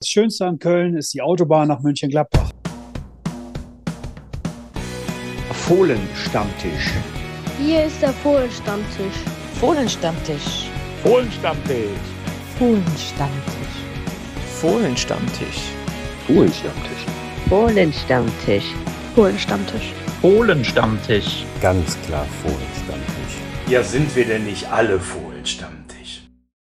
Schönste an Köln ist die Autobahn nach Mönchengladbach. Fohlenstammtisch. Hier ist der Fohlenstammtisch. Fohlenstammtisch. Fohlenstammtisch. Fohlenstammtisch. Fohlenstammtisch. Fohlenstammtisch. Fohlenstammtisch. Fohlenstammtisch. Fohlenstammtisch. Ganz klar Fohlenstammtisch. Ja, sind wir denn nicht alle Fohlenstammtisch?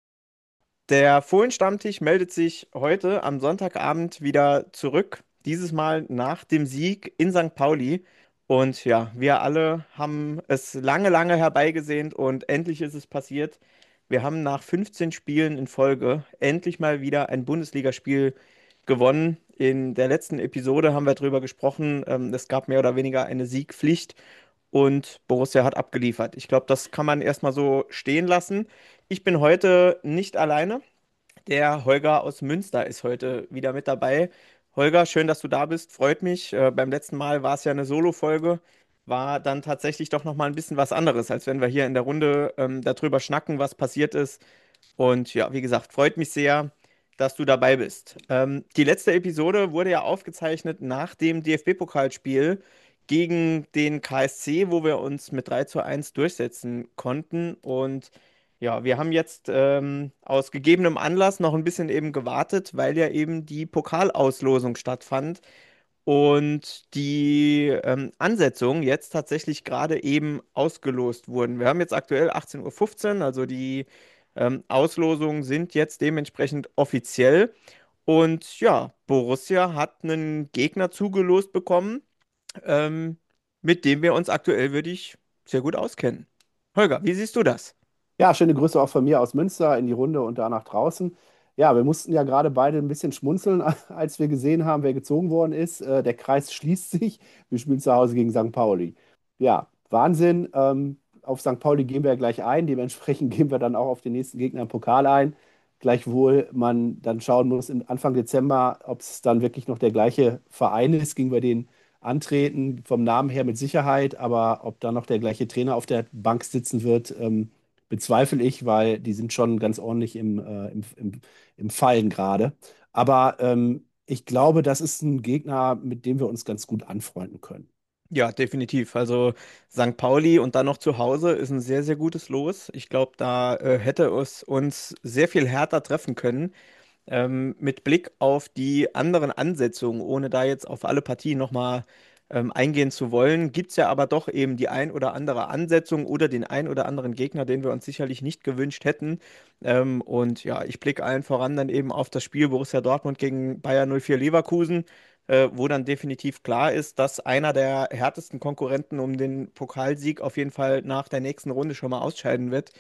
Der Fohlenstammtisch meldet sich heute am Sonntagabend wieder zurück. Dieses Mal nach dem Sieg in St. Pauli. Und ja, wir alle haben es lange, lange herbeigesehnt und endlich ist es passiert. Wir haben nach 15 Spielen in Folge endlich mal wieder ein Bundesligaspiel gewonnen. In der letzten Episode haben wir darüber gesprochen. Es gab mehr oder weniger eine Siegpflicht und Borussia hat abgeliefert. Ich glaube, das kann man erstmal so stehen lassen. Ich bin heute nicht alleine. Der Holger aus Münster ist heute wieder mit dabei. Holger, schön, dass du da bist. Freut mich. Beim letzten Mal war es ja eine Solo-Folge. War dann tatsächlich doch nochmal ein bisschen was anderes, als wenn wir hier in der Runde darüber schnacken, was passiert ist. Und ja, wie gesagt, freut mich sehr, dass du dabei bist. Die letzte Episode wurde ja aufgezeichnet nach dem DFB-Pokalspiel gegen den KSC, wo wir uns mit 3:1 durchsetzen konnten. Und ja, wir haben jetzt aus gegebenem Anlass noch ein bisschen eben gewartet, weil ja eben die Pokalauslosung stattfand und die Ansetzungen jetzt tatsächlich gerade eben ausgelost wurden. Wir haben jetzt aktuell 18:15 Uhr, also die Auslosungen sind jetzt dementsprechend offiziell. Und ja, Borussia hat einen Gegner zugelost bekommen, ähm, mit dem wir uns aktuell wirklich sehr gut auskennen. Holger, wie siehst du das? Ja, schöne Grüße auch von mir aus Münster in die Runde und da nach draußen. Ja, wir mussten ja gerade beide ein bisschen schmunzeln, als wir gesehen haben, wer gezogen worden ist. Der Kreis schließt sich. Wir spielen zu Hause gegen St. Pauli. Ja, Wahnsinn. Auf St. Pauli gehen wir ja gleich ein. Dementsprechend gehen wir dann auch auf den nächsten Gegner im Pokal ein. Gleichwohl man dann schauen muss, Anfang Dezember, ob es dann wirklich noch der gleiche Verein ist, gegen wir den antreten, vom Namen her mit Sicherheit. Aber ob da noch der gleiche Trainer auf der Bank sitzen wird, bezweifle ich, weil die sind schon ganz ordentlich im Fallen gerade. Aber ich glaube, das ist ein Gegner, mit dem wir uns ganz gut anfreunden können. Ja, definitiv. Also St. Pauli und dann noch zu Hause ist ein sehr, sehr gutes Los. Ich glaube, da hätte es uns sehr viel härter treffen können. Mit Blick auf die anderen Ansetzungen, ohne da jetzt auf alle Partien nochmal eingehen zu wollen, gibt es ja aber doch eben die ein oder andere Ansetzung oder den ein oder anderen Gegner, den wir uns sicherlich nicht gewünscht hätten. Und ja, ich blicke allen voran dann eben auf das Spiel Borussia Dortmund gegen Bayer 04 Leverkusen, wo dann definitiv klar ist, dass einer der härtesten Konkurrenten um den Pokalsieg auf jeden Fall nach der nächsten Runde schon mal ausscheiden wird.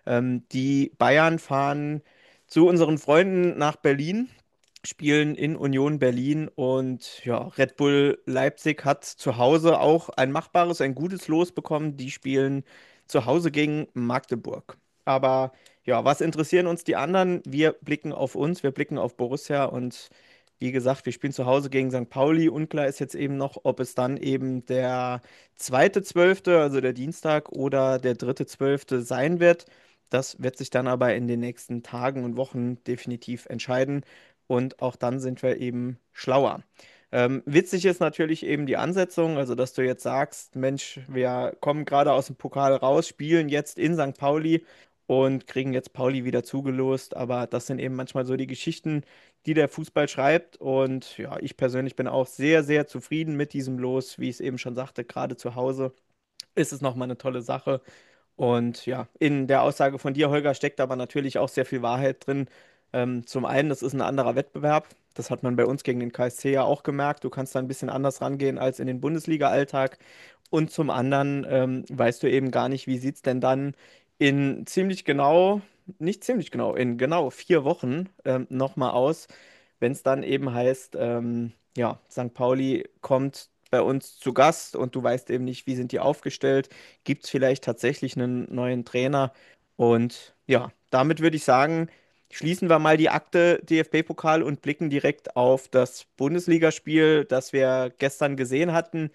Die Bayern fahren zu unseren Freunden nach Berlin, spielen in Union Berlin und ja, Red Bull Leipzig hat zu Hause auch ein machbares, ein gutes Los bekommen. Die spielen zu Hause gegen Magdeburg. Aber ja, was interessieren uns die anderen? Wir blicken auf uns, wir blicken auf Borussia und wie gesagt, wir spielen zu Hause gegen St. Pauli. Unklar ist jetzt eben noch, ob es dann eben der 2.12., also der Dienstag, oder der 3.12. sein wird. Das wird sich dann aber in den nächsten Tagen und Wochen definitiv entscheiden. Und auch dann sind wir eben schlauer. Witzig ist natürlich eben die Ansetzung, also dass du jetzt sagst, Mensch, wir kommen gerade aus dem Pokal raus, spielen jetzt in St. Pauli und kriegen jetzt Pauli wieder zugelost. Aber das sind eben manchmal so die Geschichten, die der Fußball schreibt. Und ja, ich persönlich bin auch sehr, sehr zufrieden mit diesem Los, wie ich es eben schon sagte, gerade zu Hause ist es nochmal eine tolle Sache. Und ja, in der Aussage von dir, Holger, steckt aber natürlich auch sehr viel Wahrheit drin. Zum einen, das ist ein anderer Wettbewerb. Das hat man bei uns gegen den KSC ja auch gemerkt. Du kannst da ein bisschen anders rangehen als in den Bundesliga-Alltag. Und zum anderen weißt du eben gar nicht, wie sieht es denn dann in ziemlich genau, nicht ziemlich genau, in genau 4 Wochen nochmal aus, wenn es dann eben heißt, ja, St. Pauli kommt bei uns zu Gast und du weißt eben nicht, wie sind die aufgestellt. Gibt es vielleicht tatsächlich einen neuen Trainer? Und ja, damit würde ich sagen, schließen wir mal die Akte DFB-Pokal und blicken direkt auf das Bundesligaspiel, das wir gestern gesehen hatten.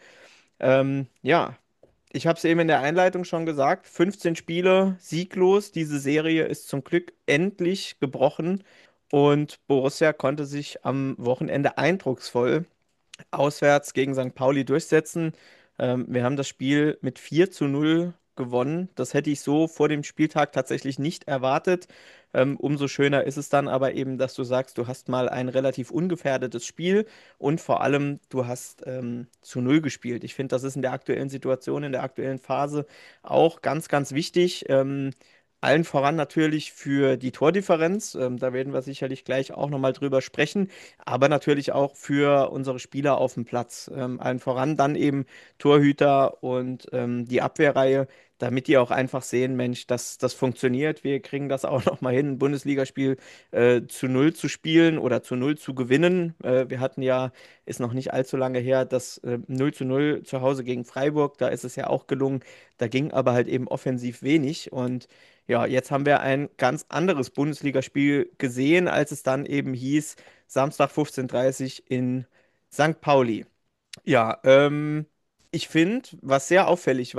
Ja, ich habe es eben in der Einleitung schon gesagt, 15 Spiele sieglos. Diese Serie ist zum Glück endlich gebrochen. Und Borussia konnte sich am Wochenende eindrucksvoll auswärts gegen St. Pauli durchsetzen. Wir haben das Spiel mit 4:0 gewonnen. Das hätte ich so vor dem Spieltag tatsächlich nicht erwartet. Umso schöner ist es dann aber eben, dass du sagst, du hast mal ein relativ ungefährdetes Spiel und vor allem du hast zu Null gespielt. Ich finde, das ist in der aktuellen Situation, in der aktuellen Phase auch ganz, ganz wichtig. Allen voran natürlich für die Tordifferenz. Da werden wir sicherlich gleich auch nochmal drüber sprechen, aber natürlich auch für unsere Spieler auf dem Platz. Allen voran dann eben Torhüter und die Abwehrreihe, damit die auch einfach sehen, Mensch, das funktioniert. Wir kriegen das auch nochmal hin, ein Bundesligaspiel zu Null zu spielen oder zu Null zu gewinnen. Wir hatten ja, ist noch nicht allzu lange her, das 0:0 zu Hause gegen Freiburg. Da ist es ja auch gelungen. Da ging aber halt eben offensiv wenig. Und ja, jetzt haben wir ein ganz anderes Bundesligaspiel gesehen, als es dann eben hieß, Samstag 15:30 in St. Pauli. Ja, ich finde, was sehr auffällig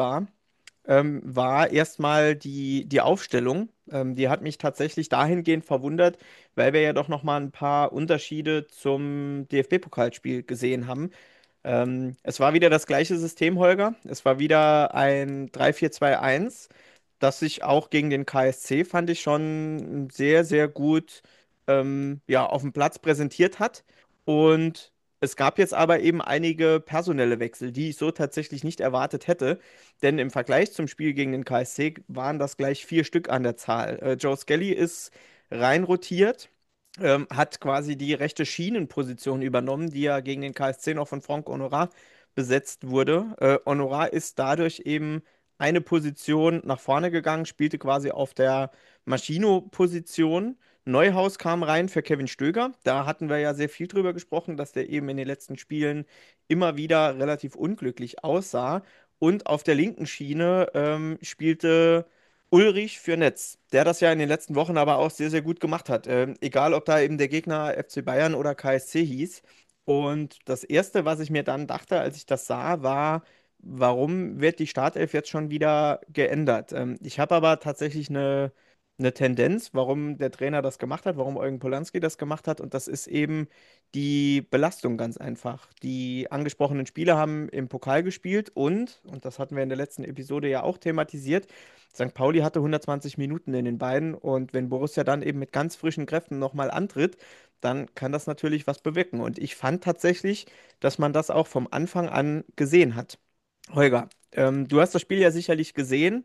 war erstmal die Aufstellung. Die hat mich tatsächlich dahingehend verwundert, weil wir ja doch noch mal ein paar Unterschiede zum DFB-Pokalspiel gesehen haben. Es war wieder das gleiche System, Holger. Es war wieder ein 3-4-2-1, das sich auch gegen den KSC, fand ich, schon sehr, sehr gut ja, auf dem Platz präsentiert hat. Und es gab jetzt aber eben einige personelle Wechsel, die ich so tatsächlich nicht erwartet hätte. Denn im Vergleich zum Spiel gegen den KSC waren das gleich 4 Stück an der Zahl. Joe Skelly ist rein rotiert, hat quasi die rechte Schienenposition übernommen, die ja gegen den KSC noch von Franck Honorat besetzt wurde. Honorat ist dadurch eben eine Position nach vorne gegangen, spielte quasi auf der Maschino-Position. Neuhaus kam rein für Kevin Stöger. Da hatten wir ja sehr viel drüber gesprochen, dass der eben in den letzten Spielen immer wieder relativ unglücklich aussah. Und auf der linken Schiene spielte Ulrich für Netz, der das ja in den letzten Wochen aber auch sehr, sehr gut gemacht hat. Egal, ob da eben der Gegner FC Bayern oder KSC hieß. Und das Erste, was ich mir dann dachte, als ich das sah, war, warum wird die Startelf jetzt schon wieder geändert? Ich habe aber tatsächlich eine Tendenz, warum der Trainer das gemacht hat, warum Eugen Polanski das gemacht hat. Und das ist eben die Belastung ganz einfach. Die angesprochenen Spieler haben im Pokal gespielt und das hatten wir in der letzten Episode ja auch thematisiert, St. Pauli hatte 120 Minuten in den Beinen und wenn Borussia dann eben mit ganz frischen Kräften nochmal antritt, dann kann das natürlich was bewirken. Und ich fand tatsächlich, dass man das auch vom Anfang an gesehen hat. Holger, du hast das Spiel ja sicherlich gesehen.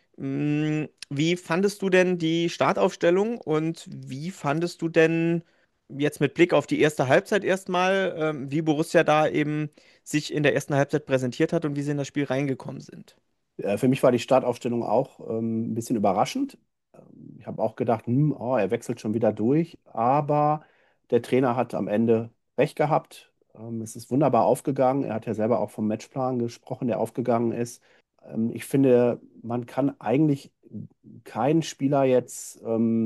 Wie fandest du denn die Startaufstellung und wie fandest du denn jetzt mit Blick auf die erste Halbzeit erstmal, wie Borussia da eben sich in der ersten Halbzeit präsentiert hat und wie sie in das Spiel reingekommen sind? Für mich war die Startaufstellung auch ein bisschen überraschend. Ich habe auch gedacht, oh, er wechselt schon wieder durch, aber der Trainer hat am Ende recht gehabt. Es ist wunderbar aufgegangen. Er hat ja selber auch vom Matchplan gesprochen, der aufgegangen ist. Ich finde, man kann eigentlich keinen Spieler jetzt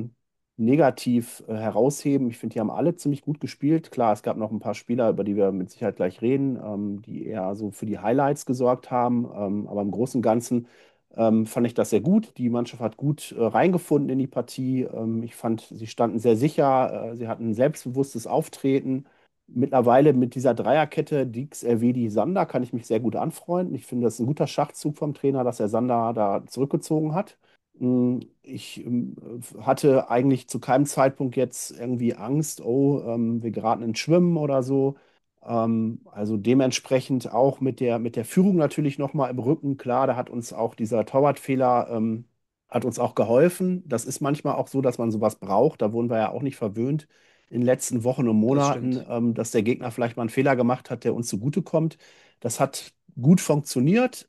negativ herausheben. Ich finde, die haben alle ziemlich gut gespielt. Klar, es gab noch ein paar Spieler, über die wir mit Sicherheit gleich reden, die eher so für die Highlights gesorgt haben. Aber im Großen und Ganzen fand ich das sehr gut. Die Mannschaft hat gut reingefunden in die Partie. Ich fand, sie standen sehr sicher. Sie hatten ein selbstbewusstes Auftreten. Mittlerweile mit dieser Dreierkette Dix, Elvedi, Sander kann ich mich sehr gut anfreunden. Ich finde, das ist ein guter Schachzug vom Trainer, dass er Sander da zurückgezogen hat. Ich hatte eigentlich zu keinem Zeitpunkt jetzt irgendwie Angst, oh, wir geraten ins Schwimmen oder so. Also dementsprechend auch mit der Führung natürlich nochmal im Rücken. Klar, da hat uns auch dieser Torwartfehler hat uns auch geholfen. Das ist manchmal auch so, dass man sowas braucht. Da wurden wir ja auch nicht verwöhnt in den letzten Wochen und Das Monaten, stimmt. dass der Gegner vielleicht mal einen Fehler gemacht hat, der uns zugutekommt. Das hat gut funktioniert.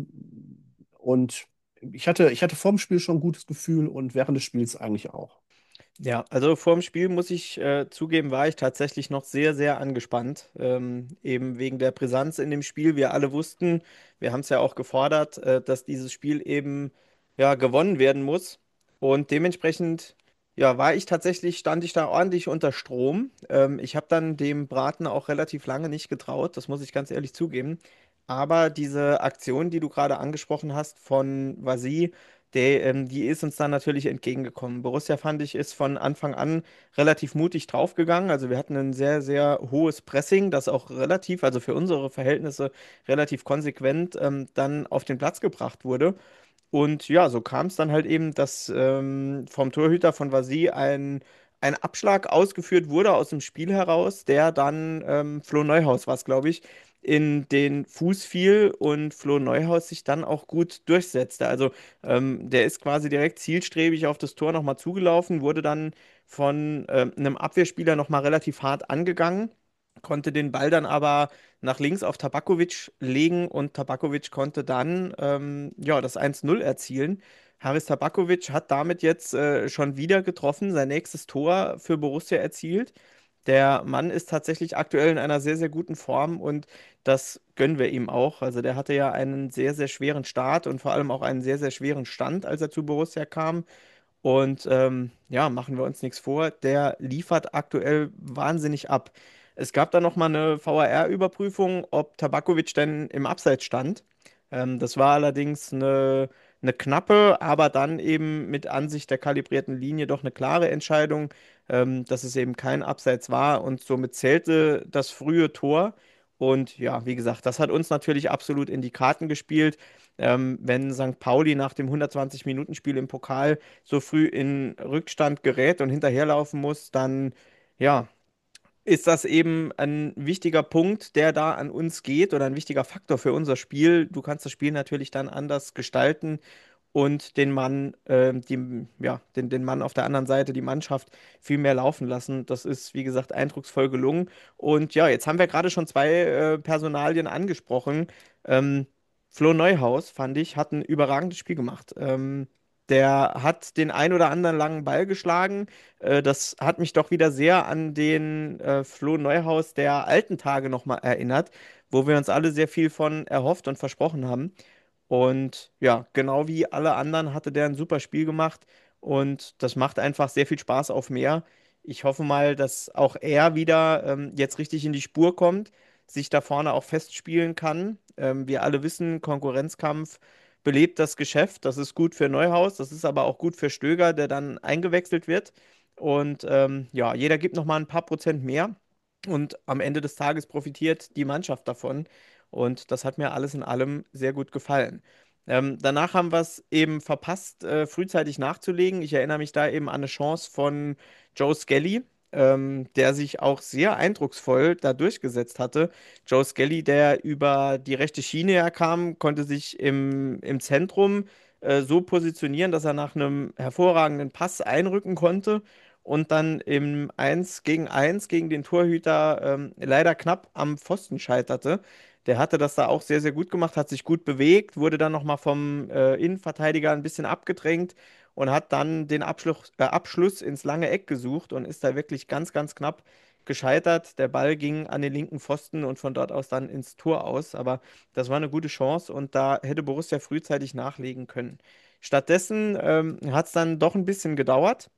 Und ich hatte vorm Spiel schon ein gutes Gefühl und während des Spiels eigentlich auch. Ja, also vor dem Spiel muss ich zugeben, war ich tatsächlich noch sehr, sehr angespannt. Eben wegen der Brisanz in dem Spiel. Wir alle wussten, wir haben es ja auch gefordert, dass dieses Spiel eben ja gewonnen werden muss. Und dementsprechend ja, stand ich da ordentlich unter Strom. Ich habe dann dem Braten auch relativ lange nicht getraut, das muss ich ganz ehrlich zugeben. Aber diese Aktion, die du gerade angesprochen hast von Vasi, die ist uns dann natürlich entgegengekommen. Borussia, fand ich, ist von Anfang an relativ mutig draufgegangen. Also wir hatten ein sehr, sehr hohes Pressing, das auch relativ, also für unsere Verhältnisse relativ konsequent dann auf den Platz gebracht wurde. Und ja, so kam es dann halt eben, dass vom Torhüter von Vasi ein Abschlag ausgeführt wurde aus dem Spiel heraus, der dann Flo Neuhaus war es, glaube ich, in den Fuß fiel und Flo Neuhaus sich dann auch gut durchsetzte. Also der ist quasi direkt zielstrebig auf das Tor nochmal zugelaufen, wurde dann von einem Abwehrspieler nochmal relativ hart angegangen, konnte den Ball dann aber nach links auf Tabakovic legen und Tabakovic konnte dann ja, das 1:0 erzielen. Haris Tabakovic hat damit jetzt schon wieder getroffen, sein nächstes Tor für Borussia erzielt. Der Mann ist tatsächlich aktuell in einer sehr, sehr guten Form und das gönnen wir ihm auch. Also der hatte ja einen sehr, sehr schweren Start und vor allem auch einen sehr, sehr schweren Stand, als er zu Borussia kam. Und ja, machen wir uns nichts vor, der liefert aktuell wahnsinnig ab. Es gab da nochmal eine VAR-Überprüfung, ob Tabakovic denn im Abseits stand. Das war allerdings eine knappe, aber dann eben mit Ansicht der kalibrierten Linie doch eine klare Entscheidung, dass es eben kein Abseits war und somit zählte das frühe Tor. Und ja, wie gesagt, das hat uns natürlich absolut in die Karten gespielt. Wenn St. Pauli nach dem 120-Minuten-Spiel im Pokal so früh in Rückstand gerät und hinterherlaufen muss, dann ja, ist das eben ein wichtiger Punkt, der da an uns geht oder ein wichtiger Faktor für unser Spiel. Du kannst das Spiel natürlich dann anders gestalten und den Mann, ja, den Mann auf der anderen Seite, die Mannschaft, viel mehr laufen lassen. Das ist, wie gesagt, eindrucksvoll gelungen. Und ja, jetzt haben wir gerade schon zwei Personalien angesprochen. Ähm, Flo Neuhaus, fand ich, hat ein überragendes Spiel gemacht. Der hat den ein oder anderen langen Ball geschlagen. Das hat mich doch wieder sehr an den Flo Neuhaus der alten Tage nochmal erinnert, wo wir uns alle sehr viel von erhofft und versprochen haben. Und ja, genau wie alle anderen hatte der ein super Spiel gemacht und das macht einfach sehr viel Spaß auf mehr. Ich hoffe mal, dass auch er wieder jetzt richtig in die Spur kommt, sich da vorne auch festspielen kann. Wir alle wissen, Konkurrenzkampf belebt das Geschäft. Das ist gut für Neuhaus, das ist aber auch gut für Stöger, der dann eingewechselt wird. Und ja, jeder gibt noch mal ein paar Prozent mehr. Und am Ende des Tages profitiert die Mannschaft davon. Und das hat mir alles in allem sehr gut gefallen. Danach haben wir es eben verpasst, frühzeitig nachzulegen. Ich erinnere mich da eben an eine Chance von Joe Skelly, der sich auch sehr eindrucksvoll da durchgesetzt hatte. Joe Skelly, der über die rechte Schiene herkam, konnte sich im Zentrum so positionieren, dass er nach einem hervorragenden Pass einrücken konnte und dann im 1 gegen 1 gegen den Torhüter leider knapp am Pfosten scheiterte. Der hatte das da auch sehr, sehr gut gemacht, hat sich gut bewegt, wurde dann nochmal vom Innenverteidiger ein bisschen abgedrängt und hat dann den Abschluss ins lange Eck gesucht und ist da wirklich ganz, ganz knapp gescheitert. Der Ball ging an den linken Pfosten und von dort aus dann ins Tor aus. Aber das war eine gute Chance und da hätte Borussia frühzeitig nachlegen können. Stattdessen hat es dann doch ein bisschen gedauert.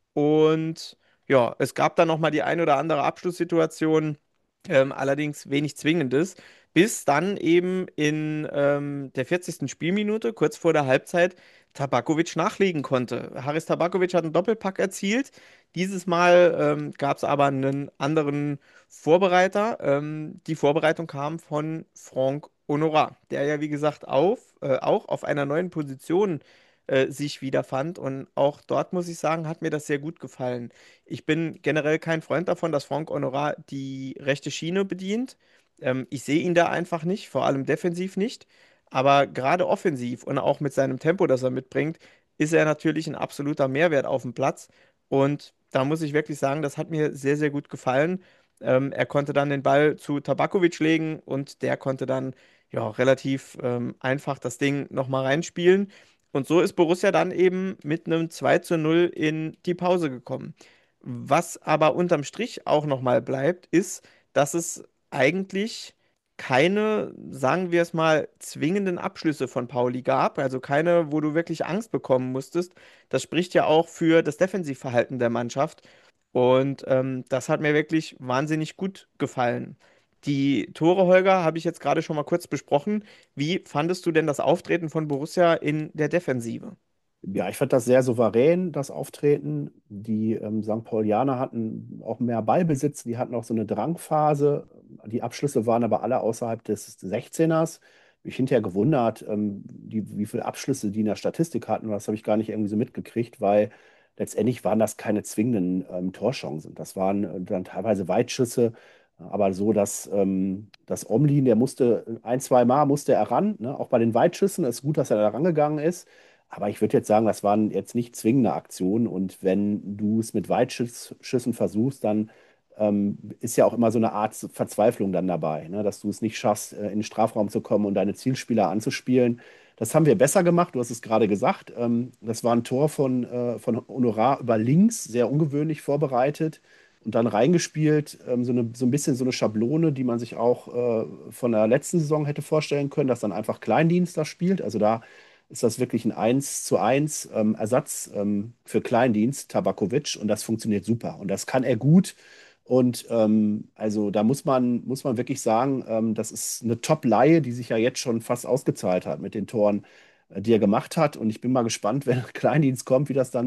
Und ja, es gab dann nochmal die ein oder andere Abschlusssituation, allerdings wenig Zwingendes, bis dann eben in der 40. Spielminute, kurz vor der Halbzeit, Tabakovic nachlegen konnte. Haris Tabakovic hat einen Doppelpack erzielt. Dieses Mal gab es aber einen anderen Vorbereiter. Die Vorbereitung kam von Franck Honorat, der ja, wie gesagt, auch auf einer neuen Position sich wiederfand. Und auch dort muss ich sagen, hat mir das sehr gut gefallen. Ich bin generell kein Freund davon, dass Franck Honorat die rechte Schiene bedient. Ich sehe ihn da einfach nicht, vor allem defensiv nicht. Aber gerade offensiv und auch mit seinem Tempo, das er mitbringt, ist er natürlich ein absoluter Mehrwert auf dem Platz. Und da muss ich wirklich sagen, das hat mir sehr, sehr gut gefallen. Er konnte dann den Ball zu Tabakovic legen und der konnte dann ja relativ einfach das Ding nochmal reinspielen. Und so ist Borussia dann eben mit einem 2:0 in die Pause gekommen. Was aber unterm Strich auch nochmal bleibt, ist, dass es eigentlich keine, sagen wir es mal, zwingenden Abschlüsse von Pauli gab. Also keine, wo du wirklich Angst bekommen musstest. Das spricht ja auch für das Defensivverhalten der Mannschaft. Und das hat mir wirklich wahnsinnig gut gefallen. Die Tore, Holger, habe ich jetzt gerade schon mal kurz besprochen. Wie fandest du denn das Auftreten von Borussia in der Defensive? Ja, ich fand das sehr souverän, das Auftreten. Die St. Paulianer hatten auch mehr Ballbesitz, die hatten auch so eine Drangphase. Die Abschlüsse waren aber alle außerhalb des 16ers. Mich hinterher gewundert, wie viele Abschlüsse die in der Statistik hatten. Das habe ich gar nicht irgendwie so mitgekriegt, weil letztendlich waren das keine zwingenden Torchancen. Das waren dann teilweise Weitschüsse, aber so, dass Omlin, der musste ein, zwei Mal musste er ran, ne? Auch bei den Weitschüssen. Es ist gut, dass er da rangegangen ist. Aber ich würde jetzt sagen, das waren jetzt nicht zwingende Aktionen. Und wenn du es mit Weitschüssen versuchst, dann ist ja auch immer so eine Art Verzweiflung dann dabei, ne? Dass du es nicht schaffst, in den Strafraum zu kommen und deine Zielspieler anzuspielen. Das haben wir besser gemacht, du hast es gerade gesagt. Das war ein Tor von Honorar über links, sehr ungewöhnlich vorbereitet und dann reingespielt. So ein bisschen so eine Schablone, die man sich auch von der letzten Saison hätte vorstellen können, dass dann einfach Kleindienst da spielt. Also da ist das wirklich ein 1:1 Ersatz für Kleindienst, Tabakovic, und das funktioniert super. Und das kann er gut. Und also da muss man wirklich sagen, das ist eine Top-Leihe, die sich ja jetzt schon fast ausgezahlt hat mit den Toren, die er gemacht hat. Und ich bin mal gespannt, wenn Kleindienst kommt, wie das dann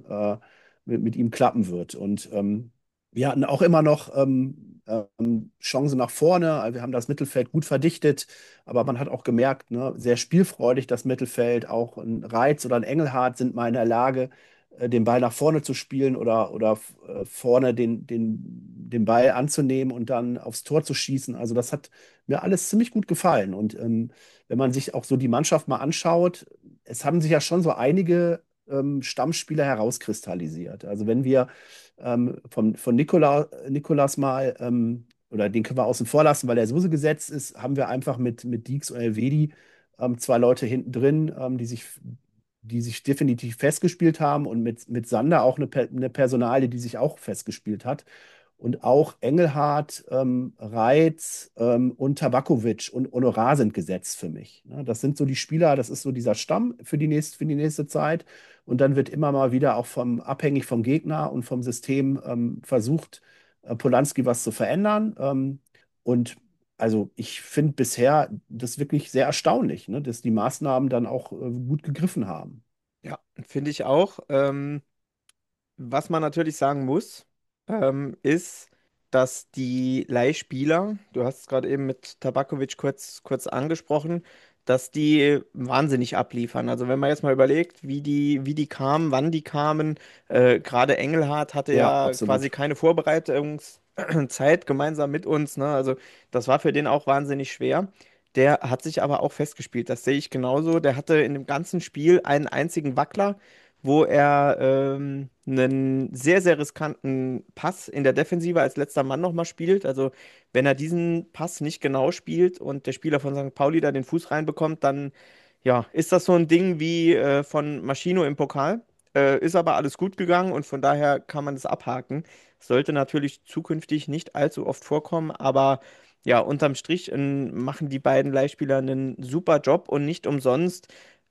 mit ihm klappen wird. Und wir hatten auch immer noch Chancen nach vorne. Also wir haben das Mittelfeld gut verdichtet, aber man hat auch gemerkt, ne, sehr spielfreudig das Mittelfeld. Auch ein Reitz oder ein Engelhardt sind mal in der Lage, den Ball nach vorne zu spielen oder vorne den Ball anzunehmen und dann aufs Tor zu schießen. Also das hat mir alles ziemlich gut gefallen. Und wenn man sich auch so die Mannschaft mal anschaut, es haben sich ja schon so einige Stammspieler herauskristallisiert. Also wenn wir von Nikolas mal, oder den können wir außen vor lassen, weil er sowieso gesetzt ist, haben wir einfach mit Deeks und Elvedi zwei Leute hinten drin, die sich definitiv festgespielt haben, und mit Sander auch eine Personalie, die sich auch festgespielt hat. Und auch Engelhardt, Reitz und Tabakovic und Honorar sind gesetzt für mich. Ne? Das sind so die Spieler, das ist so dieser Stamm für die nächste Zeit. Und dann wird immer mal wieder auch abhängig vom Gegner und vom System versucht, Polanski was zu verändern. Und also ich finde bisher das wirklich sehr erstaunlich, ne, dass die Maßnahmen dann auch gut gegriffen haben. Ja, finde ich auch. Was man natürlich sagen muss, ist, dass die Leihspieler, du hast es gerade eben mit Tabakovic kurz angesprochen, dass die wahnsinnig abliefern. Also wenn man jetzt mal überlegt, wie die kamen, wann die kamen, gerade Engelhardt hatte Ja, ja quasi absolut. keine Vorbereitungszeit gemeinsam mit uns, ne? Also das war für den auch wahnsinnig schwer. Der hat sich aber auch festgespielt, das sehe ich genauso. Der hatte in dem ganzen Spiel einen einzigen Wackler, wo er einen sehr, sehr riskanten Pass in der Defensive als letzter Mann nochmal spielt. Also wenn er diesen Pass nicht genau spielt und der Spieler von St. Pauli da den Fuß reinbekommt, dann ja, ist das so ein Ding wie von Maschino im Pokal. Ist aber alles gut gegangen und von daher kann man das abhaken. Sollte natürlich zukünftig nicht allzu oft vorkommen, aber ja, unterm Strich machen die beiden Leihspieler einen super Job und nicht umsonst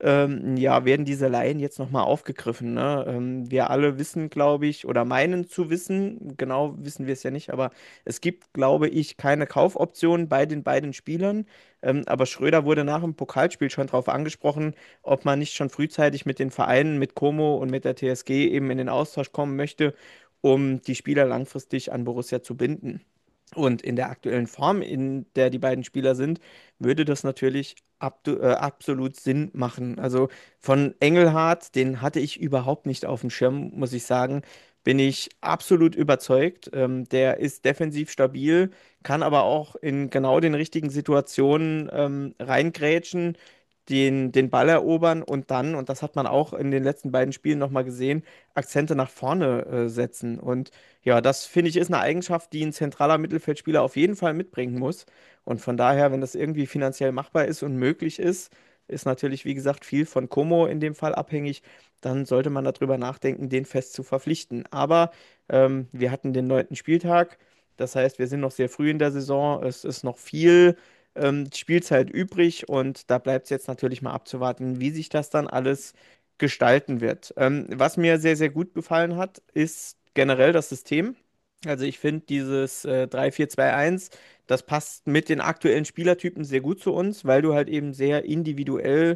ja, werden diese Laien jetzt nochmal aufgegriffen, ne? Wir alle wissen, glaube ich, oder meinen zu wissen, genau wissen wir es ja nicht, aber es gibt, glaube ich, keine Kaufoption bei den beiden Spielern. Aber Schröder wurde nach dem Pokalspiel schon darauf angesprochen, ob man nicht schon frühzeitig mit den Vereinen, mit Como und mit der TSG eben in den Austausch kommen möchte, um die Spieler langfristig an Borussia zu binden. Und in der aktuellen Form, in der die beiden Spieler sind, würde das natürlich absolut Sinn machen. Also von Engelhardt, den hatte ich überhaupt nicht auf dem Schirm, muss ich sagen, bin ich absolut überzeugt. Der ist defensiv stabil, kann aber auch in genau den richtigen Situationen reingrätschen, den Ball erobern und dann, und das hat man auch in den letzten beiden Spielen nochmal gesehen, Akzente nach vorne setzen. Und ja, das finde ich ist eine Eigenschaft, die ein zentraler Mittelfeldspieler auf jeden Fall mitbringen muss. Und von daher, wenn das irgendwie finanziell machbar ist und möglich ist natürlich, wie gesagt, viel von Como in dem Fall abhängig. Dann sollte man darüber nachdenken, den fest zu verpflichten. Aber wir hatten den 9. Spieltag. Das heißt, wir sind noch sehr früh in der Saison. Es ist noch viel Spielzeit übrig und da bleibt es jetzt natürlich mal abzuwarten, wie sich das dann alles gestalten wird. Was mir sehr, sehr gut gefallen hat, ist generell das System. Also ich finde dieses 3-4-2-1, das passt mit den aktuellen Spielertypen sehr gut zu uns, weil du halt eben sehr individuell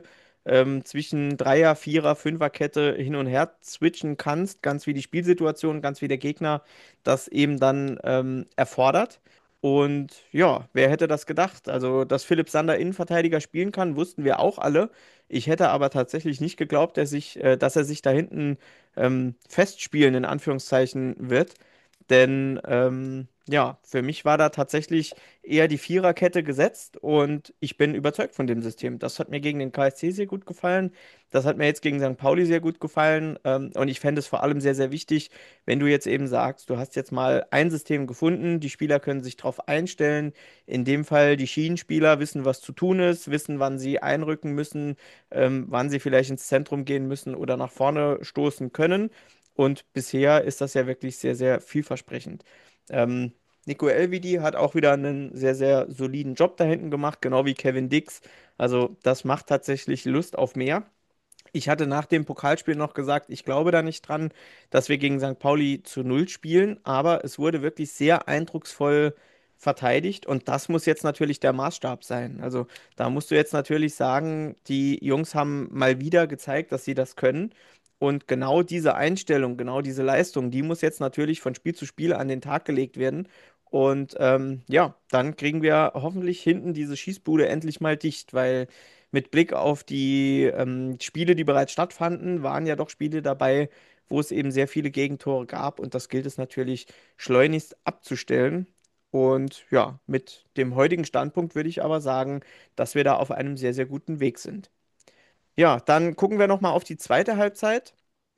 zwischen Dreier-, Vierer-, Fünferkette hin und her switchen kannst, ganz wie die Spielsituation, ganz wie der Gegner das eben dann erfordert. Und ja, wer hätte das gedacht? Also, dass Philipp Sander Innenverteidiger spielen kann, wussten wir auch alle. Ich hätte aber tatsächlich nicht geglaubt, dass er sich da hinten festspielen, in Anführungszeichen, wird. Denn ja, für mich war da tatsächlich eher die Viererkette gesetzt und ich bin überzeugt von dem System. Das hat mir gegen den KSC sehr gut gefallen. Das hat mir jetzt gegen St. Pauli sehr gut gefallen. Und ich fände es vor allem sehr, sehr wichtig, wenn du jetzt eben sagst, du hast jetzt mal ein System gefunden, die Spieler können sich darauf einstellen. In dem Fall die Schienenspieler wissen, was zu tun ist, wissen, wann sie einrücken müssen, wann sie vielleicht ins Zentrum gehen müssen oder nach vorne stoßen können. Und bisher ist das ja wirklich sehr, sehr vielversprechend. Ähm, Nico Elvedi hat auch wieder einen sehr, sehr soliden Job da hinten gemacht, genau wie Kevin Dix. Also das macht tatsächlich Lust auf mehr. Ich hatte nach dem Pokalspiel noch gesagt, ich glaube da nicht dran, dass wir gegen St. Pauli zu Null spielen, aber es wurde wirklich sehr eindrucksvoll verteidigt und das muss jetzt natürlich der Maßstab sein. Also da musst du jetzt natürlich sagen, die Jungs haben mal wieder gezeigt, dass sie das können und genau diese Einstellung, genau diese Leistung, die muss jetzt natürlich von Spiel zu Spiel an den Tag gelegt werden. Und ja, dann kriegen wir hoffentlich hinten diese Schießbude endlich mal dicht, weil mit Blick auf die Spiele, die bereits stattfanden, waren ja doch Spiele dabei, wo es eben sehr viele Gegentore gab und das gilt es natürlich schleunigst abzustellen. Und ja, mit dem heutigen Standpunkt würde ich aber sagen, dass wir da auf einem sehr, sehr guten Weg sind. Ja, dann gucken wir nochmal auf die zweite Halbzeit.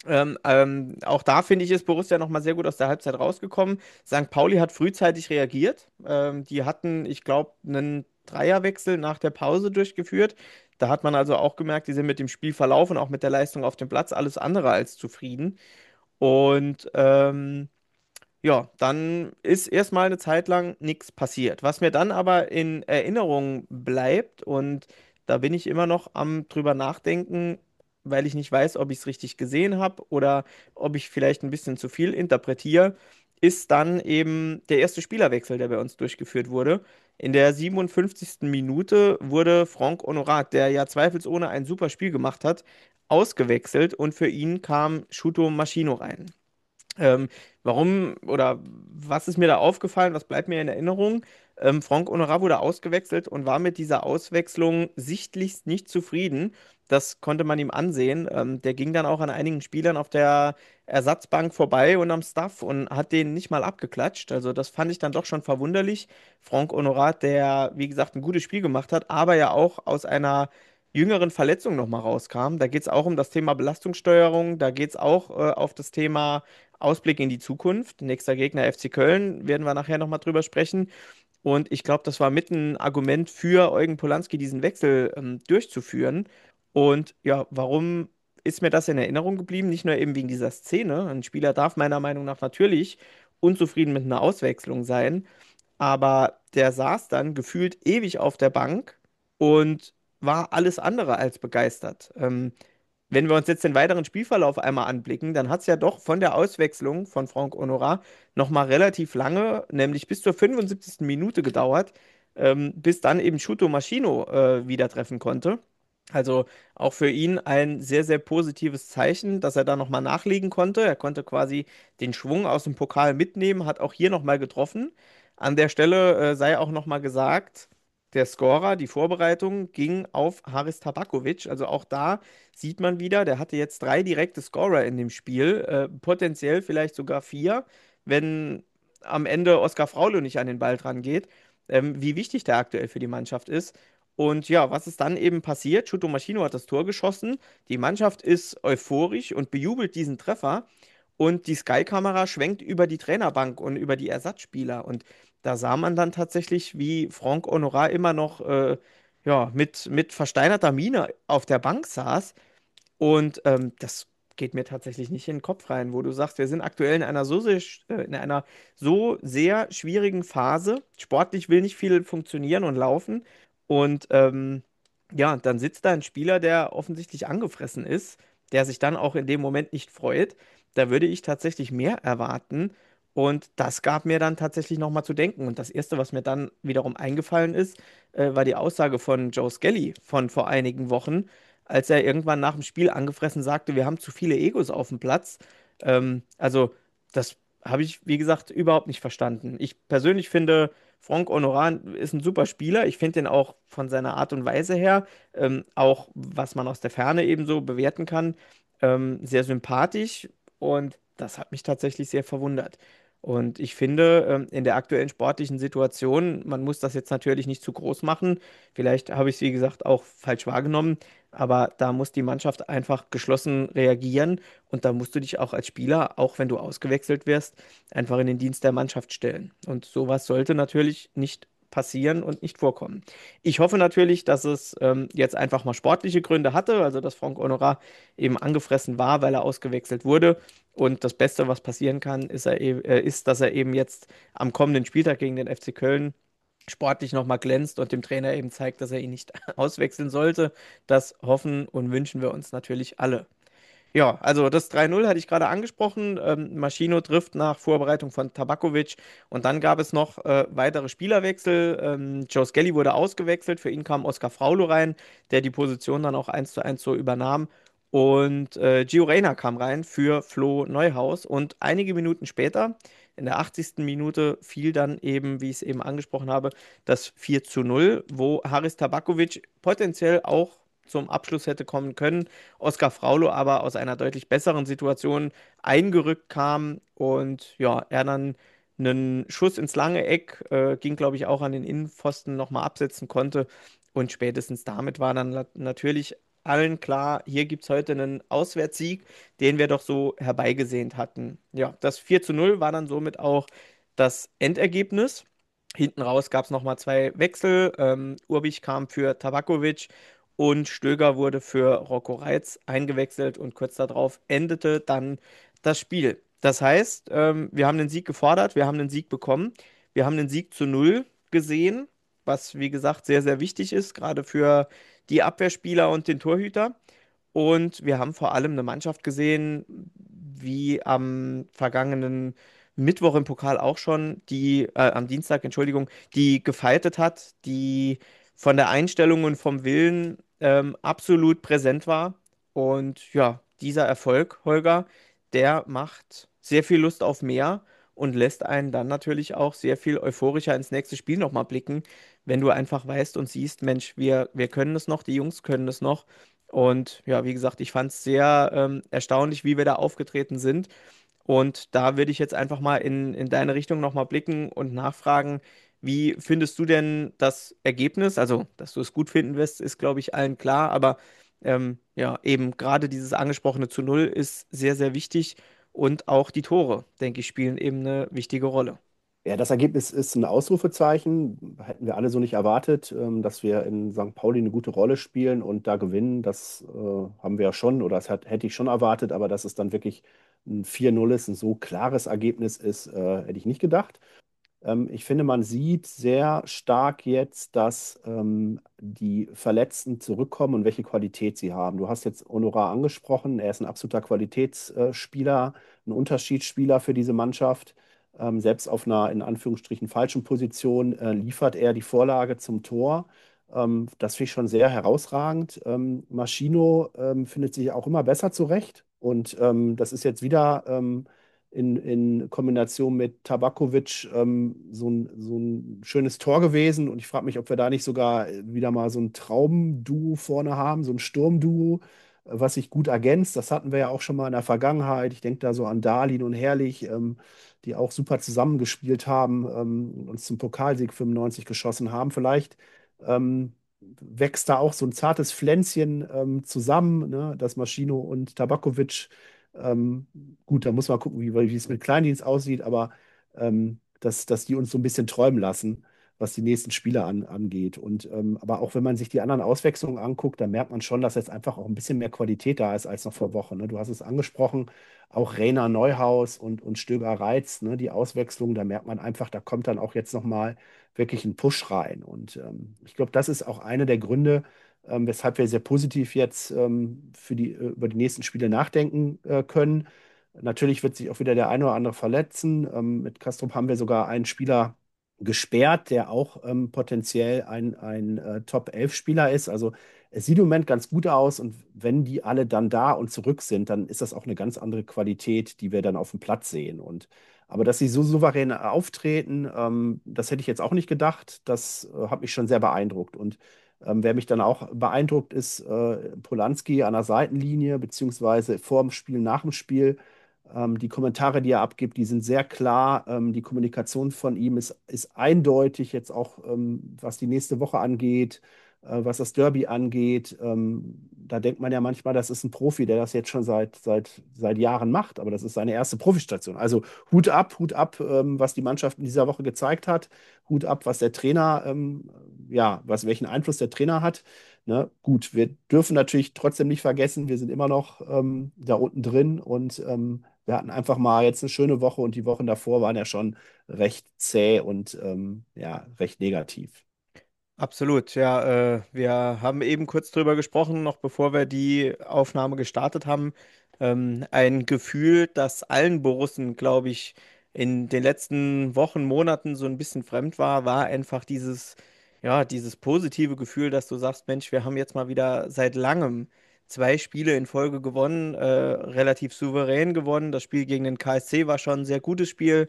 Auch da finde ich, ist Borussia nochmal sehr gut aus der Halbzeit rausgekommen. St. Pauli hat frühzeitig reagiert. Die hatten, ich glaube, einen Dreierwechsel nach der Pause durchgeführt. Da hat man also auch gemerkt, die sind mit dem Spielverlauf und auch mit der Leistung auf dem Platz alles andere als zufrieden. Und ja, dann ist erstmal eine Zeit lang nichts passiert. Was mir dann aber in Erinnerung bleibt, und da bin ich immer noch am drüber nachdenken, weil ich nicht weiß, ob ich es richtig gesehen habe oder ob ich vielleicht ein bisschen zu viel interpretiere, ist dann eben der erste Spielerwechsel, der bei uns durchgeführt wurde. In der 57. Minute wurde Franck Honorat, der ja zweifelsohne ein super Spiel gemacht hat, ausgewechselt und für ihn kam Shuto Maschino rein. Ähm, Warum oder was ist mir da aufgefallen, was bleibt mir in Erinnerung? Franck Honorat wurde ausgewechselt und war mit dieser Auswechslung sichtlichst nicht zufrieden. Das konnte man ihm ansehen. Der ging dann auch an einigen Spielern auf der Ersatzbank vorbei und am Staff und hat den nicht mal abgeklatscht. Also das fand ich dann doch schon verwunderlich. Franck Honorat, der, wie gesagt, ein gutes Spiel gemacht hat, aber ja auch aus einer jüngeren Verletzung nochmal rauskam. Da geht es auch um das Thema Belastungssteuerung, da geht es auch auf das Thema Ausblick in die Zukunft. Nächster Gegner FC Köln, werden wir nachher nochmal drüber sprechen. Und ich glaube, das war mit ein Argument für Eugen Polanski, diesen Wechsel durchzuführen. Und ja, warum ist mir das in Erinnerung geblieben? Nicht nur eben wegen dieser Szene. Ein Spieler darf meiner Meinung nach natürlich unzufrieden mit einer Auswechslung sein, aber der saß dann gefühlt ewig auf der Bank und war alles andere als begeistert. Wenn wir uns jetzt den weiteren Spielverlauf einmal anblicken, dann hat es ja doch von der Auswechslung von Franck Honorat nochmal relativ lange, nämlich bis zur 75. Minute gedauert, bis dann eben Shuto Maschino wieder treffen konnte. Also auch für ihn ein sehr, sehr positives Zeichen, dass er da nochmal nachlegen konnte. Er konnte quasi den Schwung aus dem Pokal mitnehmen, hat auch hier nochmal getroffen. An der Stelle sei auch nochmal gesagt, der Scorer, die Vorbereitung ging auf Haris Tabakovic. Also auch da sieht man wieder, der hatte jetzt 3 direkte Scorer in dem Spiel, potenziell vielleicht sogar 4, wenn am Ende Oskar Fraule nicht an den Ball dran geht, wie wichtig der aktuell für die Mannschaft ist. Und ja, was ist dann eben passiert? Shuto Maschino hat das Tor geschossen, die Mannschaft ist euphorisch und bejubelt diesen Treffer und die Sky-Kamera schwenkt über die Trainerbank und über die Ersatzspieler und da sah man dann tatsächlich, wie Franck Honorat immer noch ja, mit versteinerter Miene auf der Bank saß. Und das geht mir tatsächlich nicht in den Kopf rein, wo du sagst, wir sind aktuell in einer so sehr schwierigen Phase. Sportlich will nicht viel funktionieren und laufen. Und ja, dann sitzt da ein Spieler, der offensichtlich angefressen ist, der sich dann auch in dem Moment nicht freut. Da würde ich tatsächlich mehr erwarten. Und das gab mir dann tatsächlich nochmal zu denken. Und das Erste, was mir dann wiederum eingefallen ist, war die Aussage von Joe Skelly von vor einigen Wochen, als er irgendwann nach dem Spiel angefressen sagte, wir haben zu viele Egos auf dem Platz. Also das habe ich, wie gesagt, überhaupt nicht verstanden. Ich persönlich finde, Franck Honorat ist ein super Spieler. Ich finde ihn auch von seiner Art und Weise her, auch was man aus der Ferne eben so bewerten kann, sehr sympathisch. Und das hat mich tatsächlich sehr verwundert. Und ich finde, in der aktuellen sportlichen Situation, man muss das jetzt natürlich nicht zu groß machen. Vielleicht habe ich es, wie gesagt, auch falsch wahrgenommen, aber da muss die Mannschaft einfach geschlossen reagieren und da musst du dich auch als Spieler, auch wenn du ausgewechselt wirst, einfach in den Dienst der Mannschaft stellen. Und sowas sollte natürlich nicht passieren und nicht vorkommen. Ich hoffe natürlich, dass es jetzt einfach mal sportliche Gründe hatte, also dass Franck Honorat eben angefressen war, weil er ausgewechselt wurde. Und das Beste, was passieren kann, ist, dass er eben jetzt am kommenden Spieltag gegen den FC Köln sportlich nochmal glänzt und dem Trainer eben zeigt, dass er ihn nicht auswechseln sollte. Das hoffen und wünschen wir uns natürlich alle. Ja, also das 3-0 hatte ich gerade angesprochen. Maschino trifft nach Vorbereitung von Tabakovic und dann gab es noch weitere Spielerwechsel. Joe Skelly wurde ausgewechselt, für ihn kam Oskar Fraulo rein, der die Position dann auch 1:1 so übernahm. Und Gio Reyna kam rein für Flo Neuhaus und einige Minuten später, in der 80. Minute, fiel dann eben, wie ich es eben angesprochen habe, das 4:0, wo Haris Tabakovic potenziell auch zum Abschluss hätte kommen können. Oskar Fraulo aber aus einer deutlich besseren Situation eingerückt kam und ja, er dann einen Schuss ins lange Eck, ging glaube ich auch an den Innenpfosten nochmal absetzen konnte. Und spätestens damit war dann natürlich allen klar, hier gibt es heute einen Auswärtssieg, den wir doch so herbeigesehnt hatten. Ja, das 4:0 war dann somit auch das Endergebnis. Hinten raus gab es nochmal zwei Wechsel. Urbich kam für Tabakovic und Stöger wurde für Rocco Reitz eingewechselt und kurz darauf endete dann das Spiel. Das heißt, wir haben den Sieg gefordert, wir haben den Sieg bekommen, wir haben den Sieg zu Null gesehen, was wie gesagt sehr, sehr wichtig ist, gerade für die Abwehrspieler und den Torhüter. Und wir haben vor allem eine Mannschaft gesehen, wie am vergangenen Mittwoch im Pokal auch schon, am Dienstag, Entschuldigung, die gefeitet hat, die von der Einstellung und vom Willen absolut präsent war. Und ja, dieser Erfolg, Holger, der macht sehr viel Lust auf mehr und lässt einen dann natürlich auch sehr viel euphorischer ins nächste Spiel nochmal blicken, wenn du einfach weißt und siehst, Mensch, wir können es noch, die Jungs können es noch. Und ja, wie gesagt, ich fand es sehr erstaunlich, wie wir da aufgetreten sind. Und da würde ich jetzt einfach mal in deine Richtung nochmal blicken und nachfragen, wie findest du denn das Ergebnis? Also, dass du es gut finden wirst, ist, glaube ich, allen klar, aber ja, eben gerade dieses angesprochene zu Null ist sehr, sehr wichtig und auch die Tore, denke ich, spielen eben eine wichtige Rolle. Ja, das Ergebnis ist ein Ausrufezeichen. Hätten wir alle so nicht erwartet, dass wir in St. Pauli eine gute Rolle spielen und da gewinnen. Das haben wir ja schon, oder hätte ich schon erwartet, aber dass es dann wirklich ein 4:0 ist, ein so klares Ergebnis ist, hätte ich nicht gedacht. Ich finde, man sieht sehr stark jetzt, dass die Verletzten zurückkommen und welche Qualität sie haben. Du hast jetzt Honorar angesprochen. Er ist ein absoluter Qualitätsspieler, ein Unterschiedsspieler für diese Mannschaft. Selbst auf einer in Anführungsstrichen falschen Position liefert er die Vorlage zum Tor. Das finde ich schon sehr herausragend. Maschino findet sich auch immer besser zurecht. Und das ist jetzt wieder in Kombination mit Tabakovic so ein schönes Tor gewesen. Und ich frage mich, ob wir da nicht sogar wieder mal so ein Traumduo vorne haben, so ein Sturmduo, was sich gut ergänzt. Das hatten wir ja auch schon mal in der Vergangenheit. Ich denke da so an Dahlin und Herrlich, die auch super zusammengespielt haben, und uns zum Pokalsieg 95 geschossen haben. Vielleicht wächst da auch so ein zartes Pflänzchen zusammen, ne? Das Maschino und Tabakovic. Ähm, gut, da muss man gucken, wie es mit Kleindienst aussieht, aber dass die uns so ein bisschen träumen lassen, was die nächsten Spiele angeht. Und aber auch wenn man sich die anderen Auswechslungen anguckt, dann merkt man schon, dass jetzt einfach auch ein bisschen mehr Qualität da ist als noch vor Wochen. Ne? Du hast es angesprochen, auch Reiner Neuhaus und Stöger Reitz, ne? Die Auswechslung, da merkt man einfach, da kommt dann auch jetzt nochmal wirklich ein Push rein. Und ich glaube, das ist auch einer der Gründe, weshalb wir sehr positiv jetzt über die nächsten Spiele nachdenken können. Natürlich wird sich auch wieder der eine oder andere verletzen. Mit Castrop haben wir sogar einen Spieler gesperrt, der auch potenziell ein Top-11-Spieler ist. Also es sieht im Moment ganz gut aus und wenn die alle dann da und zurück sind, dann ist das auch eine ganz andere Qualität, die wir dann auf dem Platz sehen. Aber dass sie so souverän auftreten, das hätte ich jetzt auch nicht gedacht. Das hat mich schon sehr beeindruckt. Und wer mich dann auch beeindruckt, ist Polanski an der Seitenlinie, beziehungsweise vor dem Spiel, nach dem Spiel. Die Kommentare, die er abgibt, die sind sehr klar. Die Kommunikation von ihm ist eindeutig, jetzt auch was die nächste Woche angeht, was das Derby angeht. Da denkt man ja manchmal, das ist ein Profi, der das jetzt schon seit Jahren macht, aber das ist seine erste Profistation. Also Hut ab, was die Mannschaft in dieser Woche gezeigt hat. Hut ab, was der Trainer, ja, welchen Einfluss der Trainer hat. Ne? Gut, wir dürfen natürlich trotzdem nicht vergessen, wir sind immer noch da unten drin und wir hatten einfach mal jetzt eine schöne Woche und die Wochen davor waren ja schon recht zäh und ja, recht negativ. Absolut, ja. Wir haben eben kurz drüber gesprochen, noch bevor wir die Aufnahme gestartet haben. Ein Gefühl, das allen Borussen, glaube ich, in den letzten Wochen, Monaten so ein bisschen fremd war, war einfach dieses positive Gefühl, dass du sagst, Mensch, wir haben jetzt mal wieder seit langem zwei Spiele in Folge gewonnen, relativ souverän gewonnen. Das Spiel gegen den KSC war schon ein sehr gutes Spiel.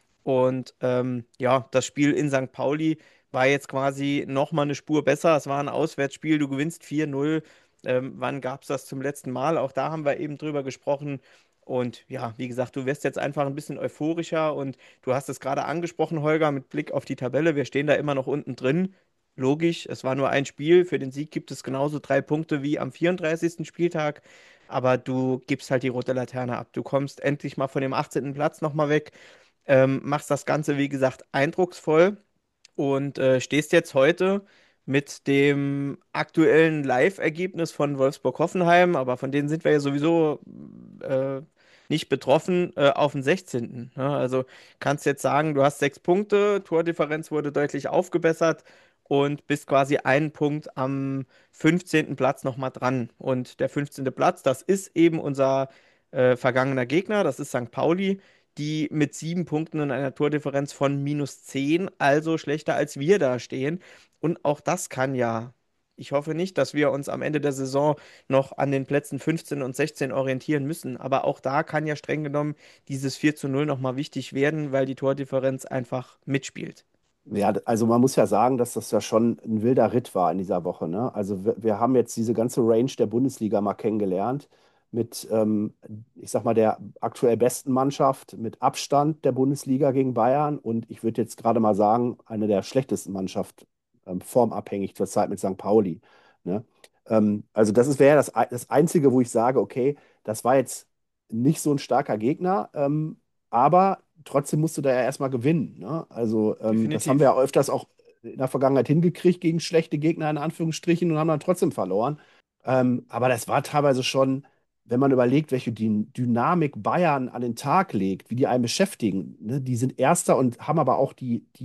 Und ja, das Spiel in St. Pauli war jetzt quasi nochmal eine Spur besser. Es war ein Auswärtsspiel, du gewinnst 4-0. Wann gab es das zum letzten Mal? Auch da haben wir eben drüber gesprochen. Und ja, wie gesagt, du wirst jetzt einfach ein bisschen euphorischer und du hast es gerade angesprochen, Holger, mit Blick auf die Tabelle. Wir stehen da immer noch unten drin. Logisch, es war nur ein Spiel. Für den Sieg gibt es genauso 3 Punkte wie am 34. Spieltag. Aber du gibst halt die rote Laterne ab. Du kommst endlich mal von dem 18. Platz nochmal weg, machst das Ganze, wie gesagt, eindrucksvoll und stehst jetzt heute mit dem aktuellen Live-Ergebnis von Wolfsburg-Hoffenheim, aber von denen sind wir ja sowieso äh, nicht betroffen, auf dem 16. Ja, also kannst jetzt sagen, du hast 6 Punkte, Tordifferenz wurde deutlich aufgebessert und bist quasi einen Punkt am 15. Platz nochmal dran. Und der 15. Platz, das ist eben unser vergangener Gegner, das ist St. Pauli, die mit 7 Punkten und einer Tordifferenz von -10, also schlechter als wir da stehen. Und auch das kann ja, ich hoffe nicht, dass wir uns am Ende der Saison noch an den Plätzen 15 und 16 orientieren müssen. Aber auch da kann ja streng genommen dieses 4:0 nochmal wichtig werden, weil die Tordifferenz einfach mitspielt. Ja, also man muss ja sagen, dass das ja schon ein wilder Ritt war in dieser Woche. Ne? Also wir haben jetzt diese ganze Range der Bundesliga mal kennengelernt mit, ich sag mal, der aktuell besten Mannschaft mit Abstand der Bundesliga gegen Bayern und ich würde jetzt gerade mal sagen, eine der schlechtesten Mannschaften formabhängig zurzeit mit St. Pauli. Ne? Also wäre das Einzige, wo ich sage, okay, das war jetzt nicht so ein starker Gegner, aber trotzdem musst du da ja erstmal gewinnen. Ne? Also, das haben wir Definitiv. ja öfters auch in der Vergangenheit hingekriegt gegen schlechte Gegner in Anführungsstrichen und haben dann trotzdem verloren. Aber das war teilweise schon, wenn man überlegt, welche Dynamik Bayern an den Tag legt, wie die einen beschäftigen. Ne? Die sind Erster und haben aber auch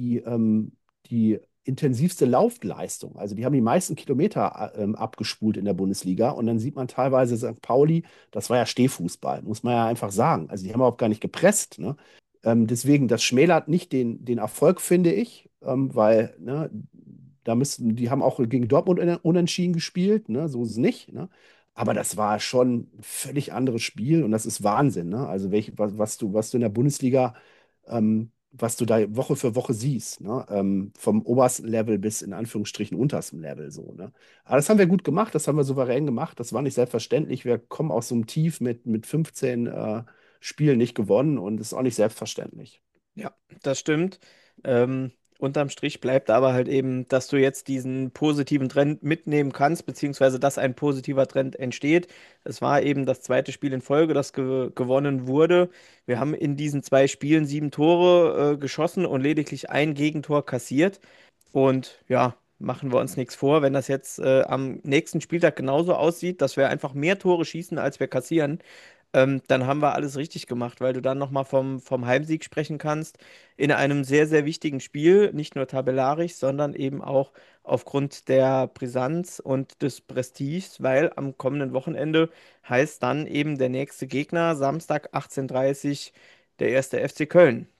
die intensivste Laufleistung. Also die haben die meisten Kilometer abgespult in der Bundesliga. Und dann sieht man teilweise St. Pauli, das war ja Stehfußball, muss man ja einfach sagen. Also die haben überhaupt gar nicht gepresst. Ne? Deswegen, das schmälert nicht den Erfolg, finde ich, weil ne, die haben auch gegen Dortmund unentschieden gespielt, ne? So ist es nicht. Ne? Aber das war schon ein völlig anderes Spiel und das ist Wahnsinn. Ne? Also was du in der Bundesliga, was du da Woche für Woche siehst, ne? Vom obersten Level bis in Anführungsstrichen untersten Level so. Ne? Aber das haben wir gut gemacht, das haben wir souverän gemacht, das war nicht selbstverständlich. Wir kommen aus so einem Tief mit 15 Spielen nicht gewonnen und das ist auch nicht selbstverständlich. Ja, das stimmt. Unterm Strich bleibt aber halt eben, dass du jetzt diesen positiven Trend mitnehmen kannst, beziehungsweise dass ein positiver Trend entsteht. Es war eben das zweite Spiel in Folge, das gewonnen wurde. Wir haben in diesen 2 Spielen 7 Tore geschossen und lediglich ein Gegentor kassiert. Und ja, machen wir uns nichts vor, wenn das jetzt am nächsten Spieltag genauso aussieht, dass wir einfach mehr Tore schießen, als wir kassieren, dann haben wir alles richtig gemacht, weil du dann nochmal vom Heimsieg sprechen kannst in einem sehr, sehr wichtigen Spiel, nicht nur tabellarisch, sondern eben auch aufgrund der Brisanz und des Prestiges, weil am kommenden Wochenende heißt dann eben der nächste Gegner, Samstag 18:30 der erste FC Köln.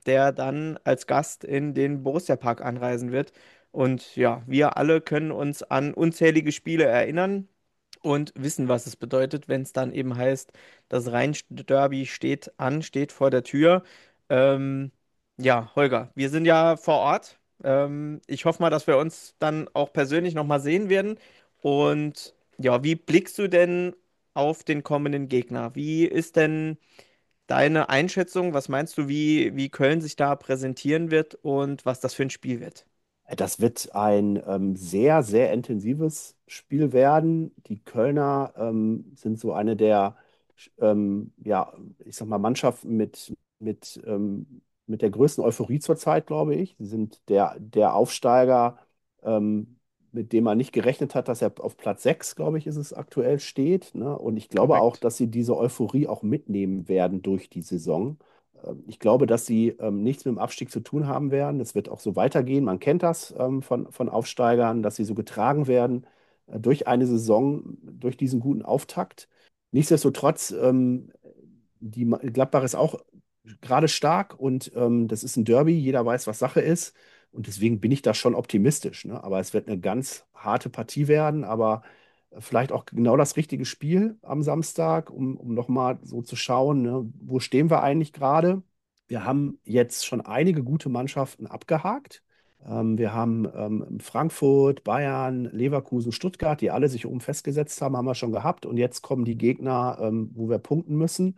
der dann als Gast in den Borussia-Park anreisen wird. Und ja, wir alle können uns an unzählige Spiele erinnern und wissen, was es bedeutet, wenn es dann eben heißt, das Rhein-Derby steht an, steht vor der Tür. Ähm, ja, Holger, wir sind ja vor Ort. Ich hoffe mal, dass wir uns dann auch persönlich nochmal sehen werden. Und ja, wie blickst du denn auf den kommenden Gegner? Wie ist denn deine Einschätzung? Was meinst du, wie Köln sich da präsentieren wird und was das für ein Spiel wird? Das wird ein sehr, sehr intensives Spiel werden. Die Kölner sind so eine der, ja, ich sag mal, Mannschaften mit der größten Euphorie zurzeit, glaube ich. Sie sind der Aufsteiger, mit dem man nicht gerechnet hat, dass er auf Platz 6, glaube ich, ist es aktuell steht. Ne? Und ich glaube auch, Korrekt. dass sie diese Euphorie auch mitnehmen werden durch die Saison. Ich glaube, dass sie nichts mit dem Abstieg zu tun haben werden. Es wird auch so weitergehen. Man kennt das von Aufsteigern, dass sie so getragen werden durch eine Saison, durch diesen guten Auftakt. Nichtsdestotrotz, Gladbach ist auch gerade stark und das ist ein Derby. Jeder weiß, was Sache ist. Und deswegen bin ich da schon optimistisch. Ne? Aber es wird eine ganz harte Partie werden, aber vielleicht auch genau das richtige Spiel am Samstag, um nochmal so zu schauen, ne, wo stehen wir eigentlich gerade. Wir haben jetzt schon einige gute Mannschaften abgehakt. Wir haben Frankfurt, Bayern, Leverkusen, Stuttgart, die alle sich oben festgesetzt haben, haben wir schon gehabt. Und jetzt kommen die Gegner, wo wir punkten müssen.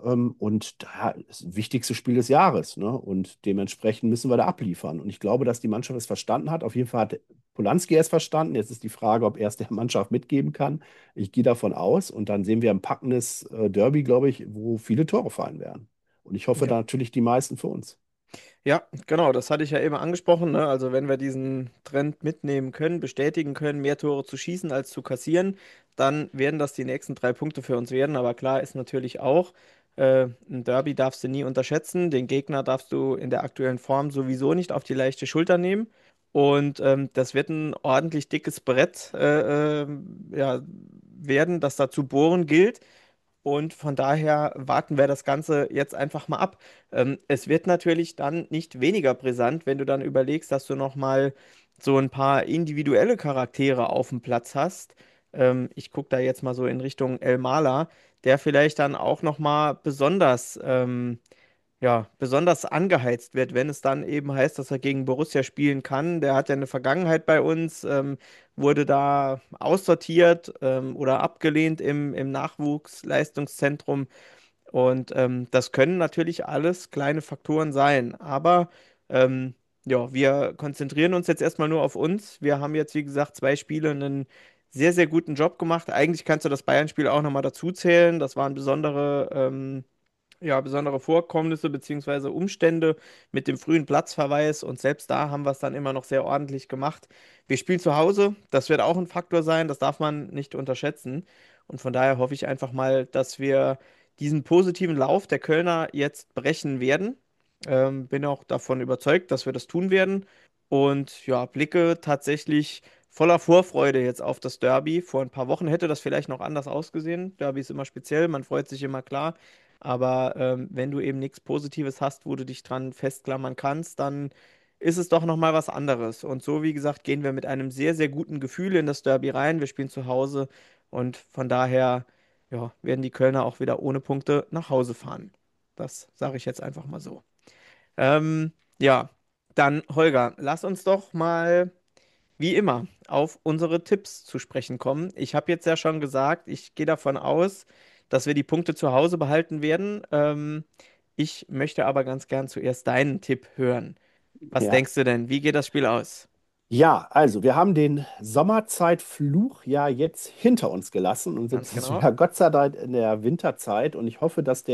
Und da ist das wichtigste Spiel des Jahres. Ne? Und dementsprechend müssen wir da abliefern. Und ich glaube, dass die Mannschaft es verstanden hat. Auf jeden Fall hat Polanski es verstanden. Jetzt ist die Frage, ob er es der Mannschaft mitgeben kann. Ich gehe davon aus. Und dann sehen wir ein packendes Derby, glaube ich, wo viele Tore fallen werden. Und ich hoffe da Ja. natürlich die meisten für uns. Ja, genau, das hatte ich ja eben angesprochen. Ne? Also wenn wir diesen Trend mitnehmen können, bestätigen können, mehr Tore zu schießen als zu kassieren, dann werden das die nächsten 3 Punkte für uns werden. Aber klar ist natürlich auch, ein Derby darfst du nie unterschätzen. Den Gegner darfst du in der aktuellen Form sowieso nicht auf die leichte Schulter nehmen. Und das wird ein ordentlich dickes Brett ja, werden, das da zu bohren gilt. Und von daher warten wir das Ganze jetzt einfach mal ab. Es wird natürlich dann nicht weniger brisant, wenn du dann überlegst, dass du nochmal so ein paar individuelle Charaktere auf dem Platz hast. Ich gucke da jetzt mal so in Richtung El Mala, der vielleicht dann auch nochmal besonders ja, besonders angeheizt wird, wenn es dann eben heißt, dass er gegen Borussia spielen kann. Der hat ja eine Vergangenheit bei uns, wurde da aussortiert oder abgelehnt im Nachwuchsleistungszentrum. Und das können natürlich alles kleine Faktoren sein. Aber ja, wir konzentrieren uns jetzt erstmal nur auf uns. Wir haben jetzt, wie gesagt, 2 Spiele einen sehr, sehr guten Job gemacht. Eigentlich kannst du das Bayern-Spiel auch nochmal dazu zählen. Das waren besondere Vorkommnisse beziehungsweise Umstände mit dem frühen Platzverweis und selbst da haben wir es dann immer noch sehr ordentlich gemacht. Wir spielen zu Hause, das wird auch ein Faktor sein, das darf man nicht unterschätzen und von daher hoffe ich einfach mal, dass wir diesen positiven Lauf der Kölner jetzt brechen werden. Bin auch davon überzeugt, dass wir das tun werden und ja, blicke tatsächlich voller Vorfreude jetzt auf das Derby. Vor ein paar Wochen hätte das vielleicht noch anders ausgesehen. Derby ist immer speziell, man freut sich immer klar. Aber wenn du eben nichts Positives hast, wo du dich dran festklammern kannst, dann ist es doch nochmal was anderes. Und so, wie gesagt, gehen wir mit einem sehr, sehr guten Gefühl in das Derby rein. Wir spielen zu Hause und von daher ja, werden die Kölner auch wieder ohne Punkte nach Hause fahren. Das sage ich jetzt einfach mal so. Ja, dann Holger, lass uns doch mal wie immer auf unsere Tipps zu sprechen kommen. Ich habe jetzt ja schon gesagt, ich gehe davon aus, dass wir die Punkte zu Hause behalten werden. Ich möchte aber ganz gern zuerst deinen Tipp hören. Was Ja. denkst du denn? Wie geht das Spiel aus? Ja, also wir haben den Sommerzeitfluch ja jetzt hinter uns gelassen und sind Ganz jetzt genau. wieder Gott sei Dank in der Winterzeit. Und ich hoffe, dass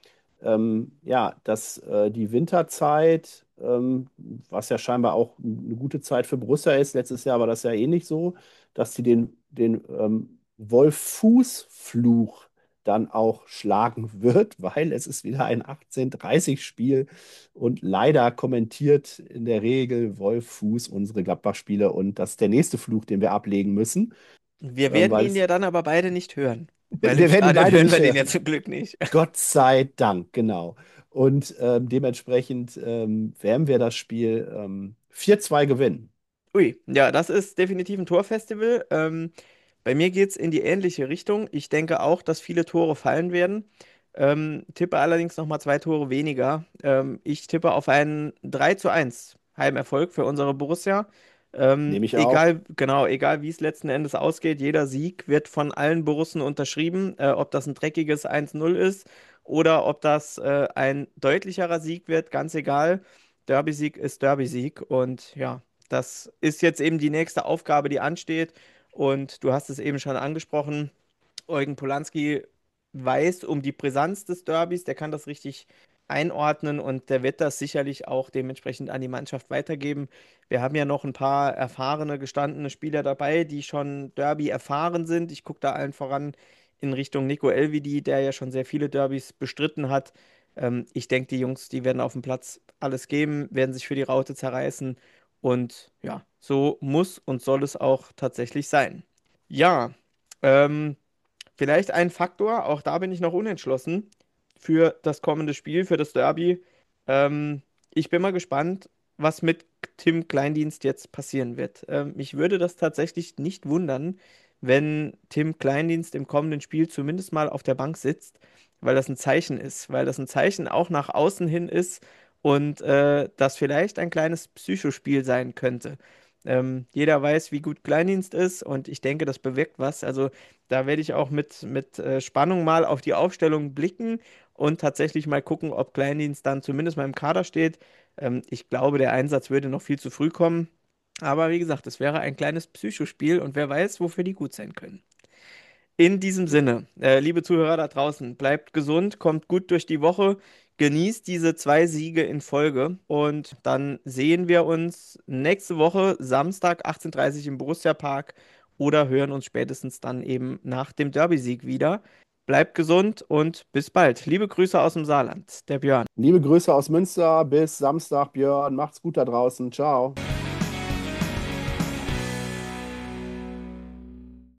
die Winterzeit, was ja scheinbar auch eine gute Zeit für Borussia ist, letztes Jahr war das ja eh nicht so, dass sie den Wolf-Fuß-Fluch dann auch schlagen wird, weil es ist wieder ein 18:30-Spiel und leider kommentiert in der Regel Wolf Fuß unsere Gladbach-Spiele und das ist der nächste Fluch, den wir ablegen müssen, Wir werden weil ihn es, ja dann aber beide nicht hören, weil im wir werden ihn Stadion beide hören nicht wir den hören. ja zum Glück nicht. Gott sei Dank, genau. Und dementsprechend werden wir das Spiel 4-2 gewinnen. Ui, ja, das ist definitiv ein Torfestival. Bei mir geht es in die ähnliche Richtung. Ich denke auch, dass viele Tore fallen werden. Tippe allerdings nochmal 2 Tore weniger. Ich tippe auf einen 3:1 Heimerfolg für unsere Borussia. Nehme ich auch. Egal, genau, egal wie es letzten Endes ausgeht, jeder Sieg wird von allen Borussen unterschrieben. Ob das ein dreckiges 1:0 ist oder ob das ein deutlicherer Sieg wird, ganz egal. Derby-Sieg ist Derby-Sieg und ja. Das ist jetzt eben die nächste Aufgabe, die ansteht. Und du hast es eben schon angesprochen. Eugen Polanski weiß um die Brisanz des Derbys, der kann das richtig einordnen und der wird das sicherlich auch dementsprechend an die Mannschaft weitergeben. Wir haben ja noch ein paar erfahrene, gestandene Spieler dabei, die schon Derby erfahren sind. Ich gucke da allen voran in Richtung Nico Elvedi, der ja schon sehr viele Derbys bestritten hat. Ich denke, die Jungs, die werden auf dem Platz alles geben, werden sich für die Raute zerreißen. Und ja, so muss und soll es auch tatsächlich sein. Ja, ähm, vielleicht ein Faktor, auch da bin ich noch unentschlossen für das kommende Spiel, für das Derby. Ich bin mal gespannt, was mit Tim Kleindienst jetzt passieren wird. Mich würde das tatsächlich nicht wundern, wenn Tim Kleindienst im kommenden Spiel zumindest mal auf der Bank sitzt, weil das ein Zeichen ist, weil das ein Zeichen auch nach außen hin ist und das vielleicht ein kleines Psychospiel sein könnte. Jeder weiß, wie gut Kleindienst ist und ich denke, das bewirkt was. Also da werde ich auch mit Spannung mal auf die Aufstellung blicken und tatsächlich mal gucken, ob Kleindienst dann zumindest mal im Kader steht. Ich glaube, der Einsatz würde noch viel zu früh kommen. Aber wie gesagt, es wäre ein kleines Psychospiel und wer weiß, wofür die gut sein können. In diesem Sinne, liebe Zuhörer da draußen, bleibt gesund, kommt gut durch die Woche, genießt diese 2 Siege in Folge und dann sehen wir uns nächste Woche Samstag 18:30 Uhr im Borussia Park oder hören uns spätestens dann eben nach dem Derby-Sieg wieder. Bleibt gesund und bis bald. Liebe Grüße aus dem Saarland, der Björn. Liebe Grüße aus Münster. Bis Samstag, Björn. Macht's gut da draußen. Ciao.